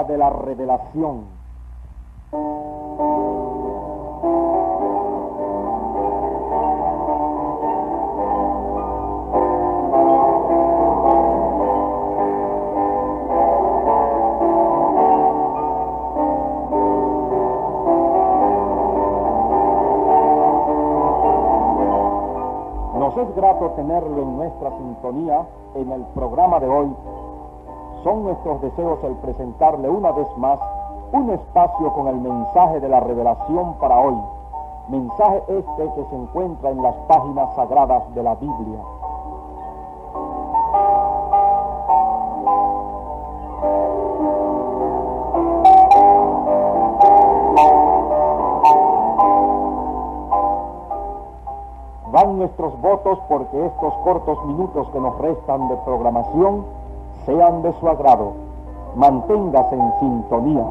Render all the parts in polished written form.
programa de la revelación. Nos es grato tenerlo en nuestra sintonía en el programa de hoy. Son nuestros deseos el presentarle una vez más un espacio con el mensaje de la revelación para hoy. Mensaje este que se encuentra en las páginas sagradas de la Biblia. Van nuestros votos porque estos cortos minutos que nos restan de programación sean de su agrado. Manténgase en sintonía.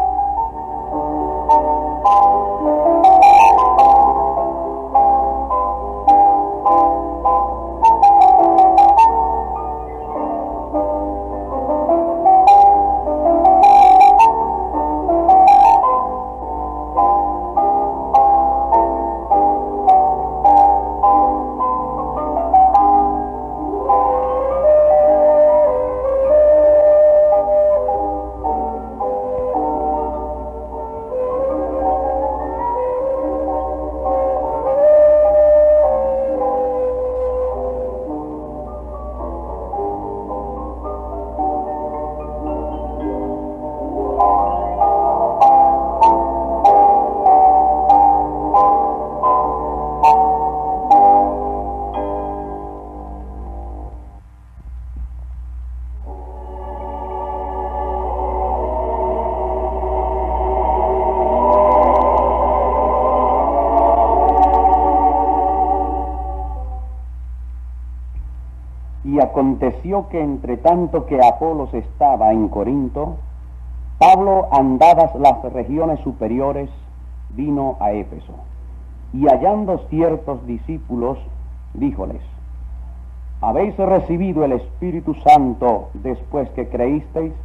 Y aconteció que entre tanto que Apolos estaba en Corinto, Pablo, andadas las regiones superiores, vino a Éfeso. Y hallando ciertos discípulos, díjoles: ¿habéis recibido el Espíritu Santo después que creísteis?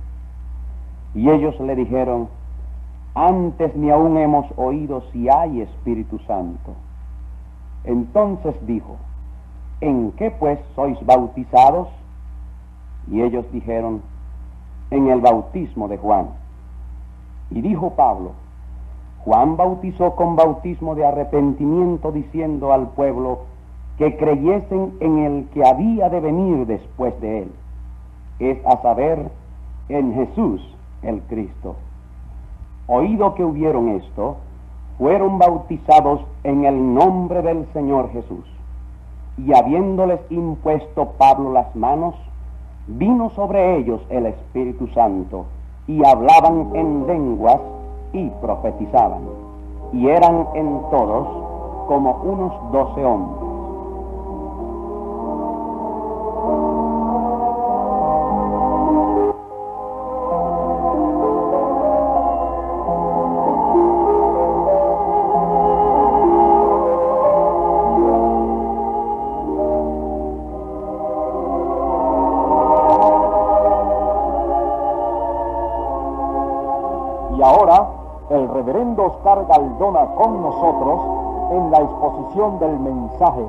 Y ellos le dijeron: antes ni aún hemos oído si hay Espíritu Santo. Entonces dijo: ¿en qué pues sois bautizados? Y ellos dijeron: en el bautismo de Juan. Y dijo Pablo: Juan bautizó con bautismo de arrepentimiento, diciendo al pueblo que creyesen en el que había de venir después de él, es a saber, en Jesús el Cristo. Oído que hubieron esto, fueron bautizados en el nombre del Señor Jesús. Y habiéndoles impuesto Pablo las manos, vino sobre ellos el Espíritu Santo, y hablaban en lenguas y profetizaban. Y eran en todos como unos 12 hombres. Y ahora, el reverendo Oscar Galdona con nosotros en la exposición del mensaje.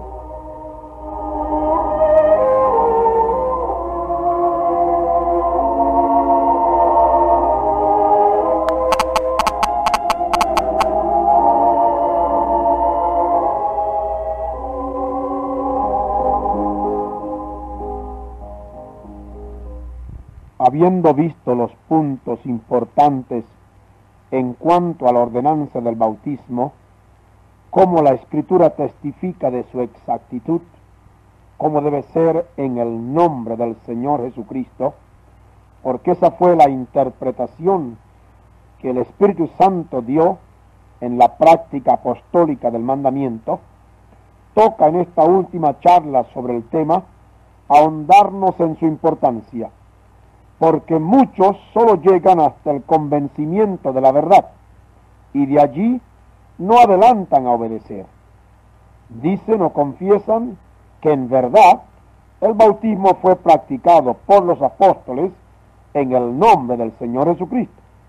Habiendo visto los puntos importantes en cuanto a la ordenanza del bautismo, cómo la Escritura testifica de su exactitud, cómo debe ser en el nombre del Señor Jesucristo, porque esa fue la interpretación que el Espíritu Santo dio en la práctica apostólica del mandamiento, toca en esta última charla sobre el tema ahondarnos en su importancia, porque muchos solo llegan hasta el convencimiento de la verdad y de allí no adelantan a obedecer. Dicen o confiesan que en verdad el bautismo fue practicado por los apóstoles en el nombre del Señor Jesucristo,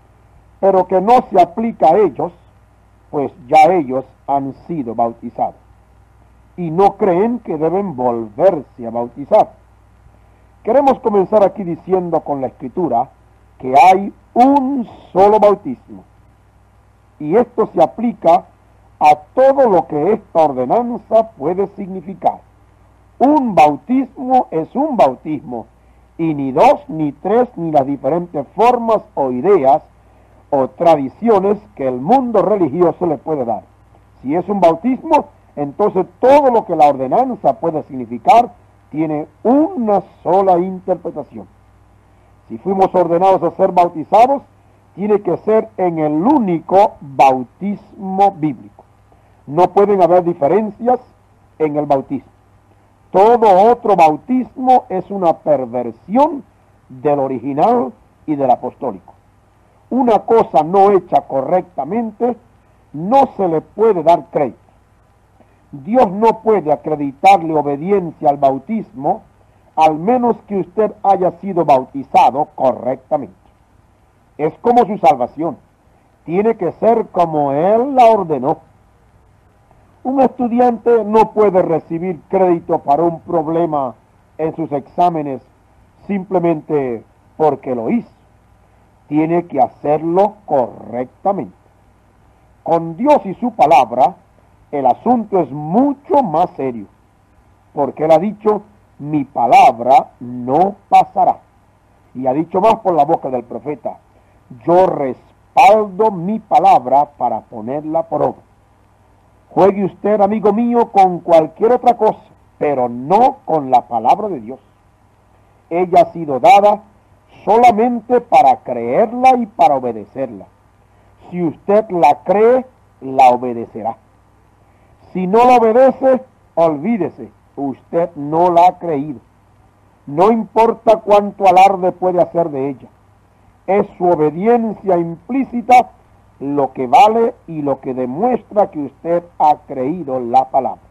pero que no se aplica a ellos, pues ya ellos han sido bautizados y no creen que deben volverse a bautizar. Queremos comenzar aquí diciendo con la Escritura que hay un solo bautismo, y esto se aplica a todo lo que esta ordenanza puede significar. Un bautismo es un bautismo, y ni dos, ni tres, ni las diferentes formas o ideas o tradiciones que el mundo religioso le puede dar. Si es un bautismo, entonces todo lo que la ordenanza puede significar tiene una sola interpretación. Si fuimos ordenados a ser bautizados, tiene que ser en el único bautismo bíblico. No pueden haber diferencias en el bautismo. Todo otro bautismo es una perversión del original y del apostólico. Una cosa no hecha correctamente no se le puede dar crédito. Dios no puede acreditarle obediencia al bautismo al menos que usted haya sido bautizado correctamente. Es como su salvación. Tiene que ser como Él la ordenó. Un estudiante no puede recibir crédito para un problema en sus exámenes simplemente porque lo hizo. Tiene que hacerlo correctamente. Con Dios y su palabra, el asunto es mucho más serio, porque Él ha dicho, mi palabra no pasará. Y ha dicho más por la boca del profeta, yo respaldo mi palabra para ponerla por obra. Juegue usted, amigo mío, con cualquier otra cosa, pero no con la palabra de Dios. Ella ha sido dada solamente para creerla y para obedecerla. Si usted la cree, la obedecerá. Si no la obedece, olvídese, usted no la ha creído. No importa cuánto alarde puede hacer de ella. Es su obediencia implícita lo que vale y lo que demuestra que usted ha creído la palabra.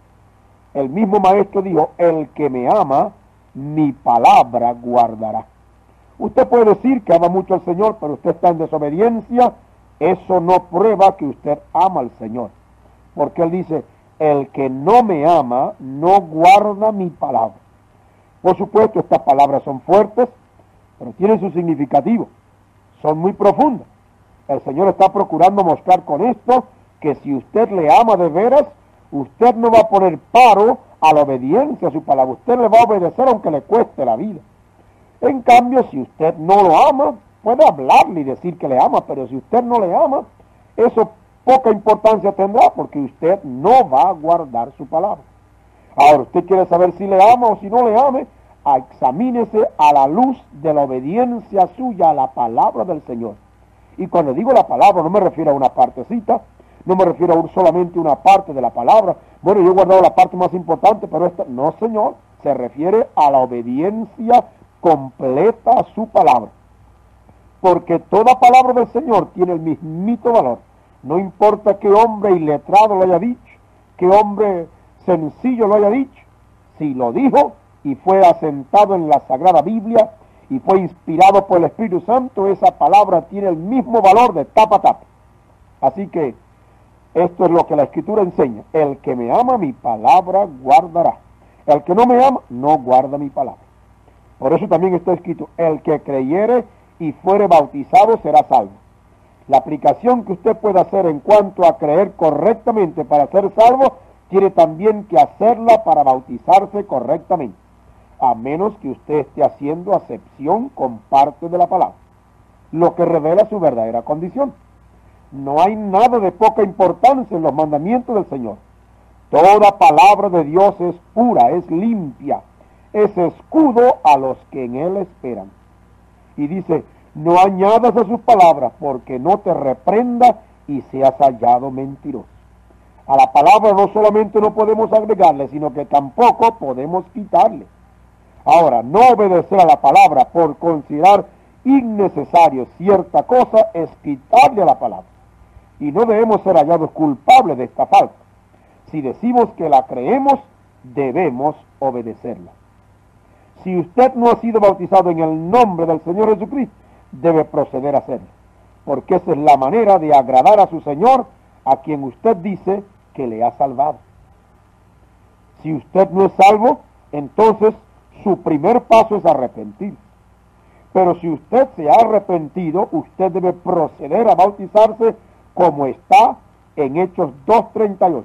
El mismo maestro dijo, el que me ama, mi palabra guardará. Usted puede decir que ama mucho al Señor, pero usted está en desobediencia. Eso no prueba que usted ama al Señor. Porque Él dice, el que no me ama, no guarda mi palabra. Por supuesto, estas palabras son fuertes, pero tienen su significativo. Son muy profundas. El Señor está procurando mostrar con esto que si usted le ama de veras, usted no va a poner paro a la obediencia a su palabra. Usted le va a obedecer aunque le cueste la vida. En cambio, si usted no lo ama, puede hablarle y decir que le ama, pero si usted no le ama, eso poca importancia tendrá porque usted no va a guardar su palabra. Ahora, usted quiere saber si le ama o si no le ama, examínese a la luz de la obediencia suya a la palabra del Señor. Y cuando digo la palabra, no me refiero a una partecita, no me refiero a solamente una parte de la palabra. Bueno, yo he guardado la parte más importante, pero esta, no, Señor, se refiere a la obediencia completa a su palabra. Porque toda palabra del Señor tiene el mismito valor. No importa qué hombre iletrado lo haya dicho, qué hombre sencillo lo haya dicho, si lo dijo y fue asentado en la Sagrada Biblia y fue inspirado por el Espíritu Santo, esa palabra tiene el mismo valor de tapa a tapa. Así que esto es lo que la Escritura enseña. El que me ama, mi palabra guardará. El que no me ama, no guarda mi palabra. Por eso también está escrito, el que creyere y fuere bautizado será salvo. La aplicación que usted puede hacer en cuanto a creer correctamente para ser salvo, tiene también que hacerla para bautizarse correctamente, a menos que usted esté haciendo acepción con parte de la palabra, lo que revela su verdadera condición. No hay nada de poca importancia en los mandamientos del Señor. Toda palabra de Dios es pura, es limpia, es escudo a los que en Él esperan. Y dice, no añadas a sus palabras, porque no te reprenda y seas hallado mentiroso. A la palabra no solamente no podemos agregarle, sino que tampoco podemos quitarle. Ahora, no obedecer a la palabra por considerar innecesario cierta cosa es quitarle a la palabra. Y no debemos ser hallados culpables de esta falta. Si decimos que la creemos, debemos obedecerla. Si usted no ha sido bautizado en el nombre del Señor Jesucristo, debe proceder a hacerlo. porque esa es la manera de agradar a su Señor, a quien usted dice que le ha salvado. Si usted no es salvo, entonces su primer paso es arrepentir. Pero si usted se ha arrepentido, usted debe proceder a bautizarse como está en Hechos 2:38.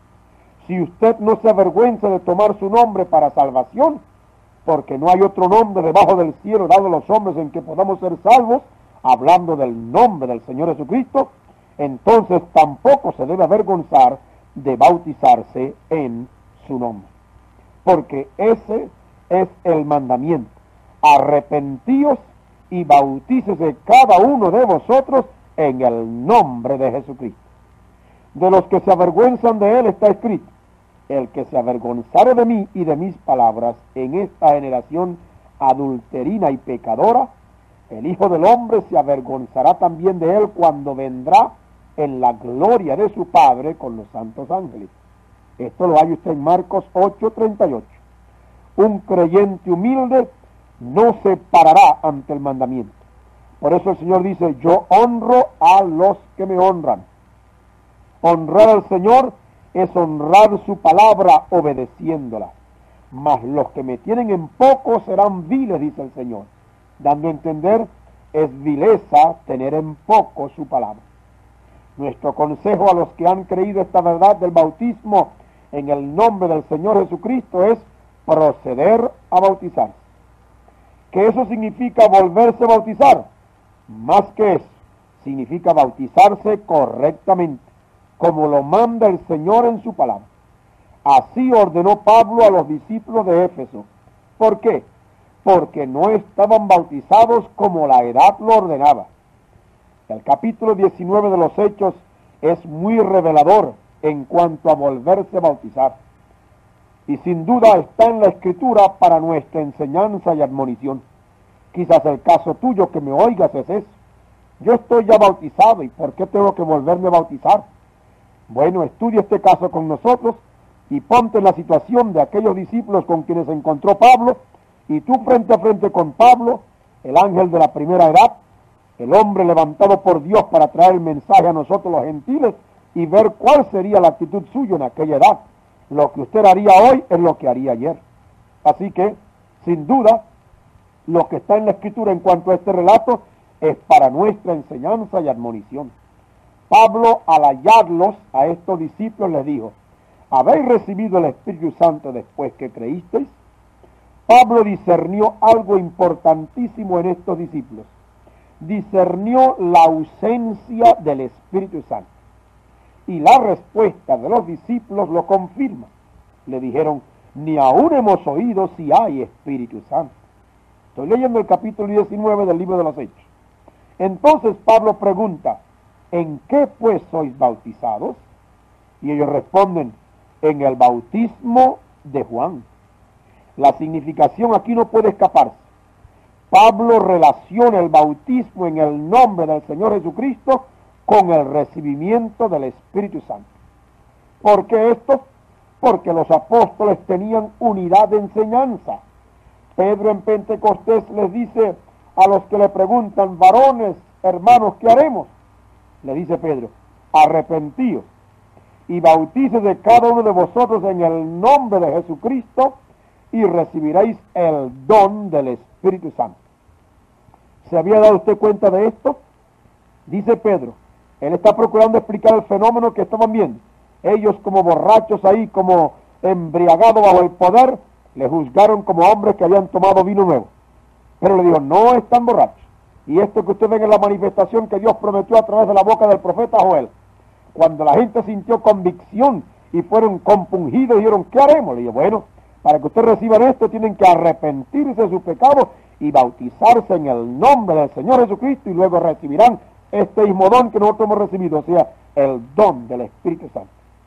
Si usted no se avergüenza de tomar su nombre para salvación, porque no hay otro nombre debajo del cielo dado a los hombres en que podamos ser salvos, hablando del nombre del Señor Jesucristo, entonces tampoco se debe avergonzar de bautizarse en su nombre. Porque ese es el mandamiento. Arrepentíos y bautícese cada uno de vosotros en el nombre de Jesucristo. De los que se avergüenzan de él está escrito: el que se avergonzare de mí y de mis palabras en esta generación adulterina y pecadora, el Hijo del Hombre se avergonzará también de él cuando vendrá en la gloria de su Padre con los santos ángeles. Esto lo hay usted en Marcos 8:38. Un creyente humilde no se parará ante el mandamiento. Por eso el Señor dice: yo honro a los que me honran. Honrar al Señor es honrar su palabra obedeciéndola. Mas los que me tienen en poco serán viles, dice el Señor. Dando a entender, es vileza tener en poco su palabra. Nuestro consejo a los que han creído esta verdad del bautismo en el nombre del Señor Jesucristo es proceder a bautizarse. ¿Qué eso significa volverse a bautizar? Más que eso, significa bautizarse correctamente, como lo manda el Señor en su palabra. Así ordenó Pablo a los discípulos de Éfeso. ¿Por qué? Porque no estaban bautizados como la edad lo ordenaba. El capítulo 19 de los Hechos es muy revelador en cuanto a volverse a bautizar. Y sin duda está en la Escritura para nuestra enseñanza y admonición. Quizás el caso tuyo que me oigas es eso. Yo estoy ya bautizado, ¿y por qué tengo que volverme a bautizar? Bueno, estudia este caso con nosotros y ponte en la situación de aquellos discípulos con quienes se encontró Pablo, y tú frente a frente con Pablo, el ángel de la primera edad, el hombre levantado por Dios para traer el mensaje a nosotros los gentiles, y ver cuál sería la actitud suya en aquella edad. Lo que usted haría hoy es lo que haría ayer. Así que, sin duda, lo que está en la Escritura en cuanto a este relato es para nuestra enseñanza y admonición. Pablo, al hallarlos a estos discípulos, les dijo: ¿habéis recibido el Espíritu Santo después que creísteis? Pablo discernió algo importantísimo en estos discípulos. Discernió la ausencia del Espíritu Santo. Y la respuesta de los discípulos lo confirma. Le dijeron: ni aún hemos oído si hay Espíritu Santo. Estoy leyendo el capítulo 19 del libro de los Hechos. Entonces Pablo pregunta: ¿en qué pues sois bautizados? Y ellos responden: en el bautismo de Juan. La significación aquí no puede escaparse. Pablo relaciona el bautismo en el nombre del Señor Jesucristo con el recibimiento del Espíritu Santo. ¿Por qué esto? Porque los apóstoles tenían unidad de enseñanza. Pedro en Pentecostés les dice a los que le preguntan: varones, hermanos, ¿qué haremos? Le dice Pedro: arrepentíos y bautícese cada uno de vosotros en el nombre de Jesucristo y recibiréis el don del Espíritu Santo. ¿Se había dado usted cuenta de esto? Dice Pedro, él está procurando explicar el fenómeno que estaban viendo. Ellos, como borrachos ahí, como embriagados bajo el poder, le juzgaron como hombres que habían tomado vino nuevo. Pero le dijo: no están borrachos. Y esto que usted ve en la manifestación que Dios prometió a través de la boca del profeta Joel, cuando la gente sintió convicción y fueron compungidos y dijeron: ¿qué haremos? Le dijo: bueno, para que ustedes reciban esto tienen que arrepentirse de sus pecados y bautizarse en el nombre del Señor Jesucristo, y luego recibirán este mismo don que nosotros hemos recibido, o sea, el don del Espíritu Santo.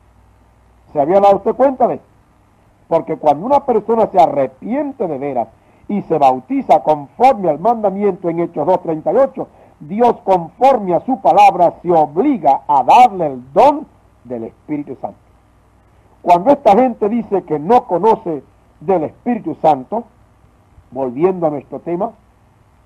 ¿Se había dado usted cuenta de esto? Porque cuando una persona se arrepiente de veras y se bautiza conforme al mandamiento en Hechos 2:38, Dios, conforme a su palabra, se obliga a darle el don del Espíritu Santo. Cuando esta gente dice que no conoce del Espíritu Santo, volviendo a nuestro tema,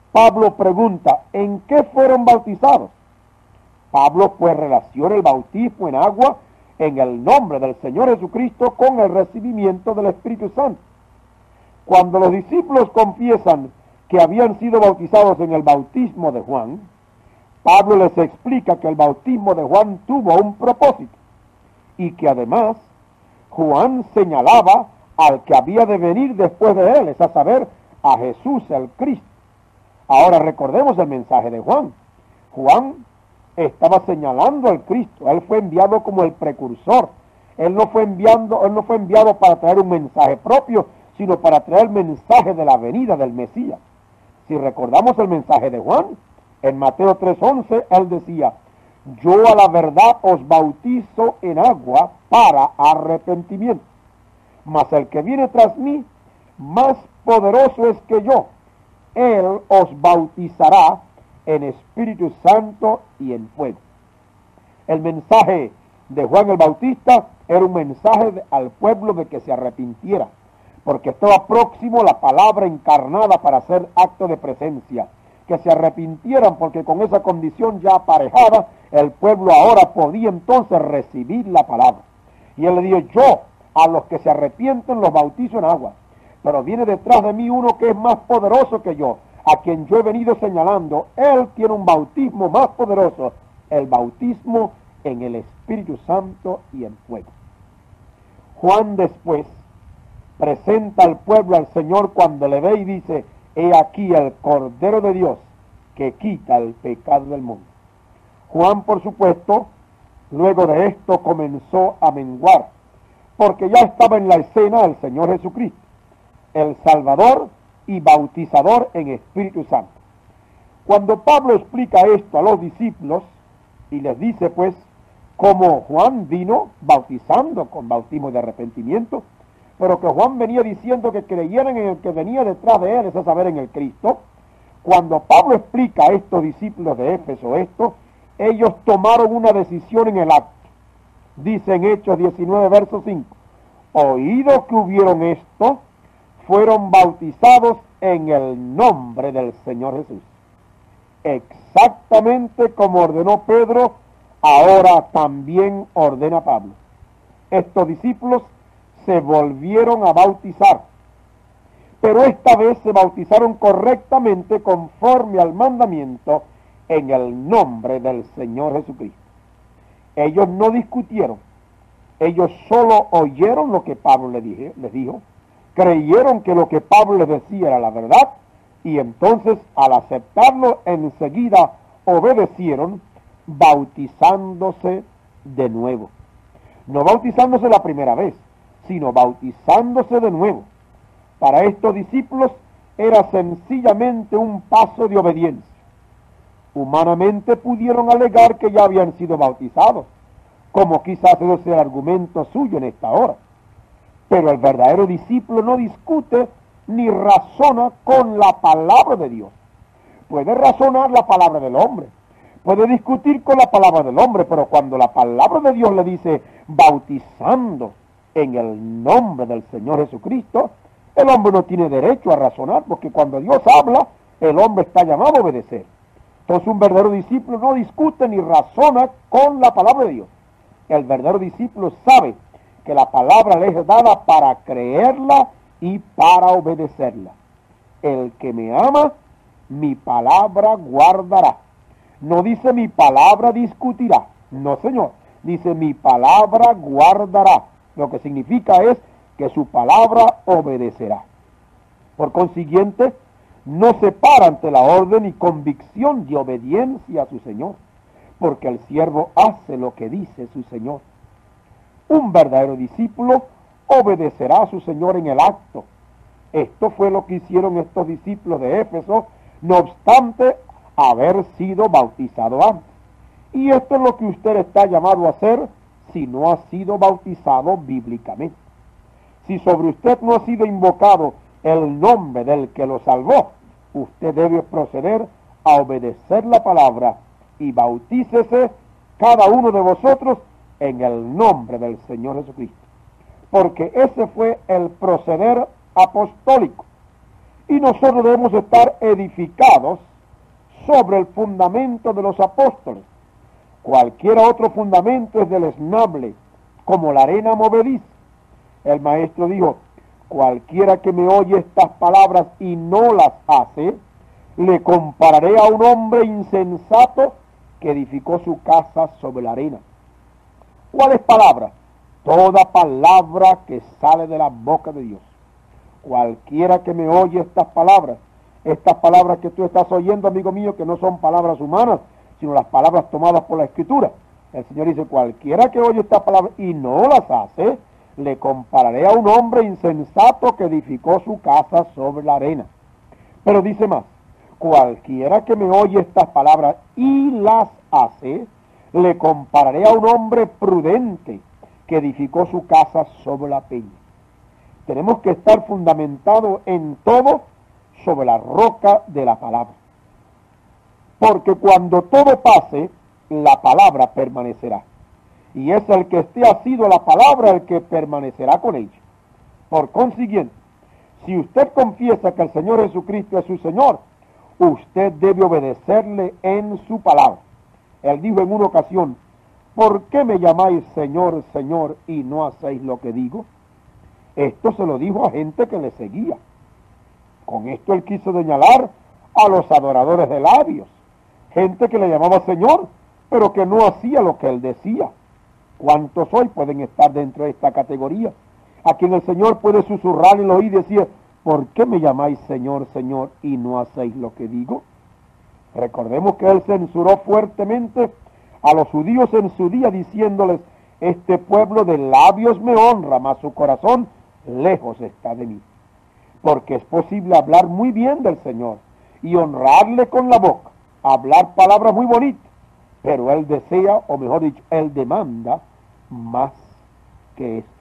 Pablo pregunta, ¿en qué fueron bautizados? Pablo pues relaciona el bautismo en agua en el nombre del Señor Jesucristo con el recibimiento del Espíritu Santo. Cuando los discípulos confiesan que habían sido bautizados en el bautismo de Juan, Pablo les explica que el bautismo de Juan tuvo un propósito y que además Juan señalaba al que había de venir después de él, es a saber, a Jesús el Cristo. Ahora recordemos el mensaje de Juan. Juan estaba señalando al Cristo. Él fue enviado como el precursor. Él no fue enviado para traer un mensaje propio, sino para traer el mensaje de la venida del Mesías. Si recordamos el mensaje de Juan, en Mateo 3:11, él decía, yo a la verdad os bautizo en agua para arrepentimiento, mas el que viene tras mí, más poderoso es que yo. Él os bautizará en Espíritu Santo y en fuego. El mensaje de Juan el Bautista era un mensaje al pueblo de que se arrepintiera, porque estaba próximo la palabra encarnada para hacer acto de presencia, que se arrepintieran, porque con esa condición ya aparejada, el pueblo ahora podía entonces recibir la palabra. Y él le dijo, yo a los que se arrepienten los bautizo en agua, pero viene detrás de mí uno que es más poderoso que yo, a quien yo he venido señalando. Él tiene un bautismo más poderoso, el bautismo en el Espíritu Santo y en fuego. Juan después presenta al pueblo al Señor cuando le ve y dice, he aquí el Cordero de Dios que quita el pecado del mundo. Juan, por supuesto, luego de esto comenzó a menguar, porque ya estaba en la escena el Señor Jesucristo, el Salvador y bautizador en Espíritu Santo. Cuando Pablo explica esto a los discípulos y les dice pues cómo Juan vino bautizando con bautismo de arrepentimiento, pero que Juan venía diciendo que creyeran en el que venía detrás de él, es a saber, en el Cristo. Cuando Pablo explica a estos discípulos de Éfeso esto, ellos tomaron una decisión en el acto. Dice en Hechos 19, verso 5, oído que hubieron esto, fueron bautizados en el nombre del Señor Jesús. Exactamente como ordenó Pedro, ahora también ordena Pablo. Estos discípulos se volvieron a bautizar, pero esta vez se bautizaron correctamente conforme al mandamiento en el nombre del Señor Jesucristo. Ellos no discutieron, ellos solo oyeron lo que Pablo les dijo, creyeron que lo que Pablo les decía era la verdad, y entonces al aceptarlo enseguida obedecieron, bautizándose de nuevo. No bautizándose la primera vez, sino bautizándose de nuevo. Para estos discípulos era sencillamente un paso de obediencia. Humanamente pudieron alegar que ya habían sido bautizados, como quizás ese sea el argumento suyo en esta hora. Pero el verdadero discípulo no discute ni razona con la palabra de Dios. Puede razonar la palabra del hombre, puede discutir con la palabra del hombre, pero cuando la palabra de Dios le dice bautizando en el nombre del Señor Jesucristo, el hombre no tiene derecho a razonar, porque cuando Dios habla, el hombre está llamado a obedecer. Entonces un verdadero discípulo no discute ni razona con la palabra de Dios. El verdadero discípulo sabe que la palabra le es dada para creerla y para obedecerla. El que me ama, mi palabra guardará. No dice mi palabra discutirá. No, Señor. Dice mi palabra guardará. Lo que significa es que su palabra obedecerá. Por consiguiente, no se para ante la orden y convicción de obediencia a su Señor, porque el siervo hace lo que dice su Señor. Un verdadero discípulo obedecerá a su Señor en el acto. Esto fue lo que hicieron estos discípulos de Éfeso, no obstante haber sido bautizado antes. Y esto es lo que usted está llamado a hacer si no ha sido bautizado bíblicamente. Si sobre usted no ha sido invocado el nombre del que lo salvó, usted debe proceder a obedecer la palabra y bautícese cada uno de vosotros en el nombre del Señor Jesucristo. Porque ese fue el proceder apostólico. Y nosotros debemos estar edificados sobre el fundamento de los apóstoles. Cualquier otro fundamento es deleznable, como la arena movediza. El maestro dijo, cualquiera que me oye estas palabras y no las hace, le compararé a un hombre insensato que edificó su casa sobre la arena. ¿Cuál es palabra? Toda palabra que sale de la boca de Dios. Cualquiera que me oye estas palabras que tú estás oyendo, amigo mío, que no son palabras humanas, sino las palabras tomadas por la Escritura. El Señor dice, cualquiera que oye estas palabras y no las hace, le compararé a un hombre insensato que edificó su casa sobre la arena. Pero dice más, cualquiera que me oye estas palabras y las hace, le compararé a un hombre prudente que edificó su casa sobre la peña. Tenemos que estar fundamentados en todo sobre la roca de la palabra. Porque cuando todo pase, la palabra permanecerá. Y es el que esté asido a la palabra el que permanecerá con ella. Por consiguiente, si usted confiesa que el Señor Jesucristo es su Señor, usted debe obedecerle en su palabra. Él dijo en una ocasión, ¿por qué me llamáis Señor, Señor, y no hacéis lo que digo? Esto se lo dijo a gente que le seguía. Con esto él quiso señalar a los adoradores de labios, gente que le llamaba Señor, pero que no hacía lo que él decía. ¿Cuántos hoy pueden estar dentro de esta categoría? A quien el Señor puede susurrar en el oído y decir, ¿por qué me llamáis Señor, Señor, y no hacéis lo que digo? Recordemos que él censuró fuertemente a los judíos en su día, diciéndoles, este pueblo de labios me honra, mas su corazón lejos está de mí. Porque es posible hablar muy bien del Señor y honrarle con la boca, hablar palabras muy bonitas, pero él desea, o mejor dicho, él demanda más que esto.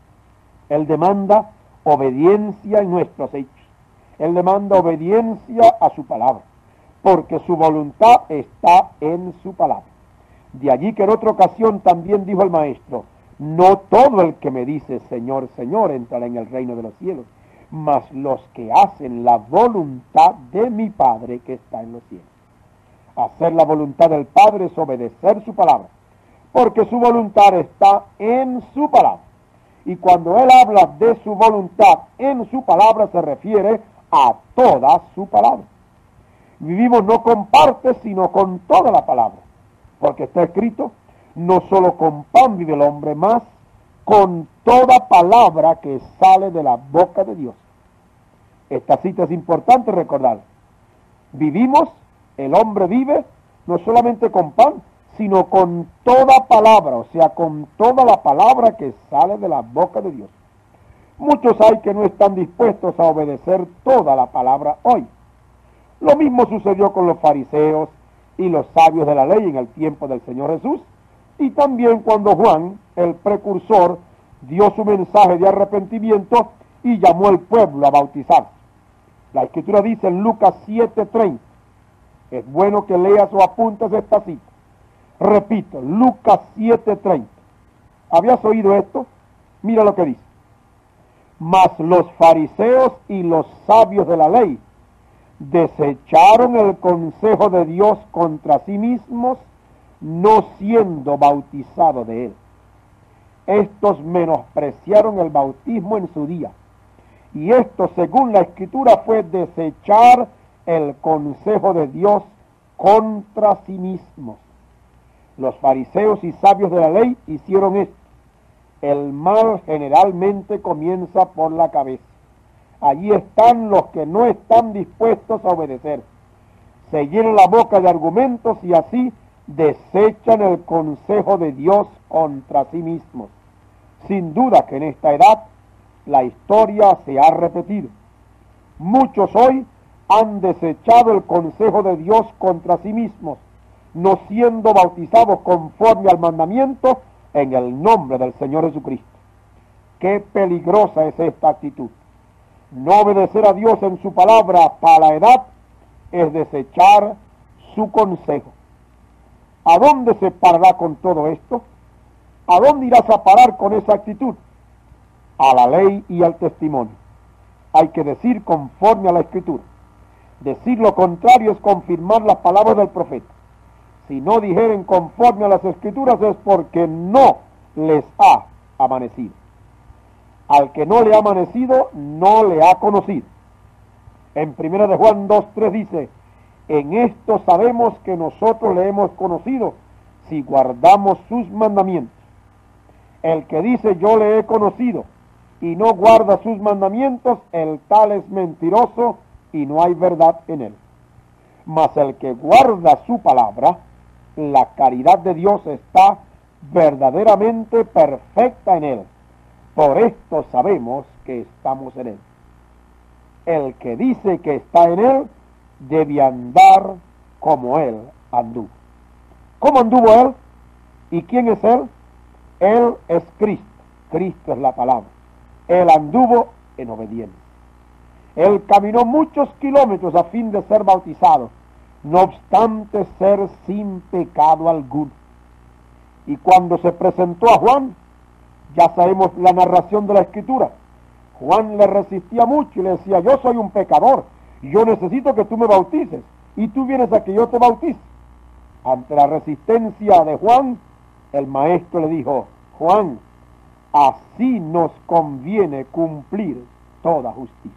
Él demanda obediencia en nuestros hechos. Él demanda obediencia a su palabra, porque su voluntad está en su palabra. De allí que en otra ocasión también dijo el maestro, no todo el que me dice Señor, Señor entrará en el reino de los cielos, mas los que hacen la voluntad de mi Padre que está en los cielos. Hacer la voluntad del Padre es obedecer su palabra, porque su voluntad está en su palabra. Y cuando él habla de su voluntad en su palabra, se refiere a toda su palabra. Vivimos no con parte, sino con toda la palabra, porque está escrito, no solo con pan vive el hombre, más con toda palabra que sale de la boca de Dios. Esta cita es importante recordar. Vivimos, el hombre vive, no solamente con pan, sino con toda palabra, o sea, con toda la palabra que sale de la boca de Dios. Muchos hay que no están dispuestos a obedecer toda la palabra hoy. Lo mismo sucedió con los fariseos y los sabios de la ley en el tiempo del Señor Jesús, y también cuando Juan, el precursor, dio su mensaje de arrepentimiento y llamó al pueblo a bautizar. La Escritura dice en Lucas 7:30, es bueno que leas o apuntes esta cita. Repito, Lucas 7:30. ¿Habías oído esto? Mira lo que dice. Mas los fariseos y los sabios de la ley desecharon el consejo de Dios contra sí mismos, no siendo bautizados de él. Estos menospreciaron el bautismo en su día. Y esto, según la Escritura, fue desechar el consejo de Dios contra sí mismos. Los fariseos y sabios de la ley hicieron esto. El mal generalmente comienza por la cabeza. Allí están los que no están dispuestos a obedecer. Se llenan la boca de argumentos y así desechan el consejo de Dios contra sí mismos. Sin duda que en esta edad la historia se ha repetido. Muchos hoy han desechado el consejo de Dios contra sí mismos, no siendo bautizados conforme al mandamiento en el nombre del Señor Jesucristo. Qué peligrosa es esta actitud. No obedecer a Dios en su palabra para la edad es desechar su consejo. ¿A dónde se parará con todo esto? ¿A dónde irás a parar con esa actitud? A la ley y al testimonio. A hay que decir conforme a la Escritura. Decir lo contrario es confirmar las palabras del profeta. Si no dijeren conforme a las Escrituras es porque no les ha amanecido. Al que no le ha amanecido, no le ha conocido. En 1 de Juan 2:3 dice: en esto sabemos que nosotros le hemos conocido, si guardamos sus mandamientos. El que dice yo le he conocido y no guarda sus mandamientos, el tal es mentiroso y no hay verdad en él. Mas el que guarda su palabra, la caridad de Dios está verdaderamente perfecta en él. Por esto sabemos que estamos en él. El que dice que está en él, debe andar como él anduvo. ¿Cómo anduvo él? ¿Y quién es él? Él es Cristo. Cristo es la palabra. Él anduvo en obediencia. Él caminó muchos kilómetros a fin de ser bautizado, no obstante ser sin pecado alguno. Y cuando se presentó a Juan, ya sabemos la narración de la Escritura, Juan le resistía mucho y le decía: yo soy un pecador, yo necesito que tú me bautices, y tú vienes a que yo te bautice. Ante la resistencia de Juan, el maestro le dijo: Juan, así nos conviene cumplir toda justicia.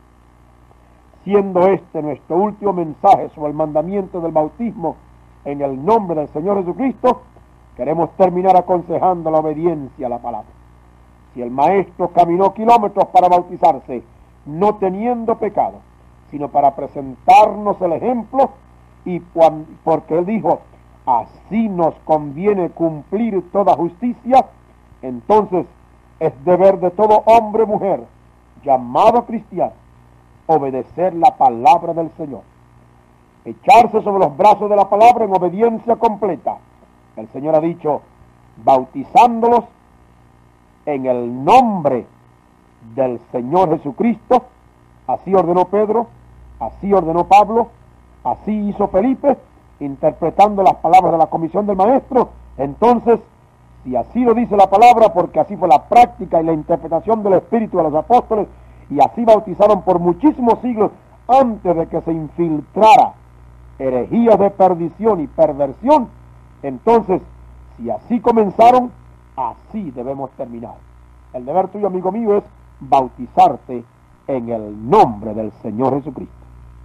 Siendo este nuestro último mensaje sobre el mandamiento del bautismo en el nombre del Señor Jesucristo, queremos terminar aconsejando la obediencia a la palabra. Si el maestro caminó kilómetros para bautizarse, no teniendo pecado, sino para presentarnos el ejemplo, y porque él dijo: así nos conviene cumplir toda justicia, entonces es deber de todo hombre o mujer llamado cristiano obedecer la palabra del Señor, echarse sobre los brazos de la palabra en obediencia completa. El Señor ha dicho: bautizándolos en el nombre del Señor Jesucristo. Así ordenó Pedro, así ordenó Pablo, así hizo Felipe, interpretando las palabras de la comisión del maestro. Entonces, si así lo dice la palabra, porque así fue la práctica y la interpretación del Espíritu de los apóstoles, y así bautizaron por muchísimos siglos antes de que se infiltrara herejías de perdición y perversión, entonces, si así comenzaron, así debemos terminar. El deber tuyo, amigo mío, es bautizarte en el nombre del Señor Jesucristo.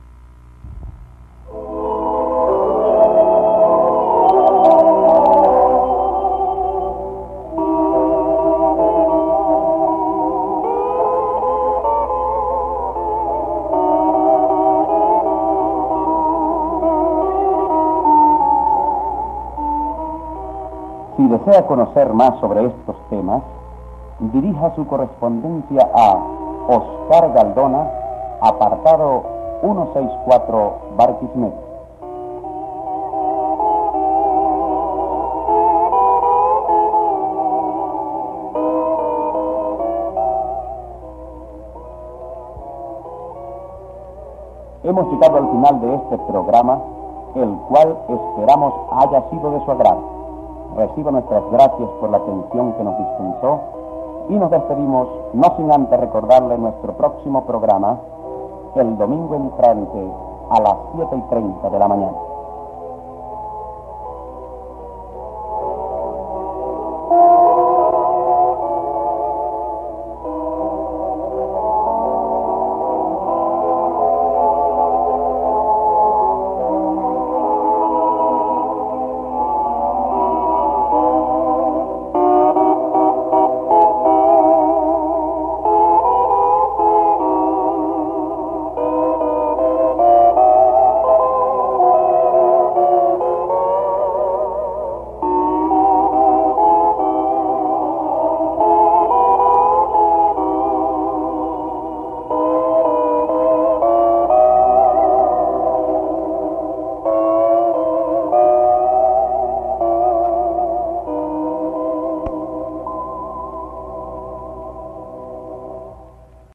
Si desea conocer más sobre estos temas, dirija su correspondencia a Oscar Galdona, apartado 164, Barquisimeto. Hemos llegado al final de este programa, el cual esperamos haya sido de su agrado. Reciba nuestras gracias por la atención que nos dispensó y nos despedimos, no sin antes recordarle nuestro próximo programa, el domingo entrante a las 7:30 de la mañana.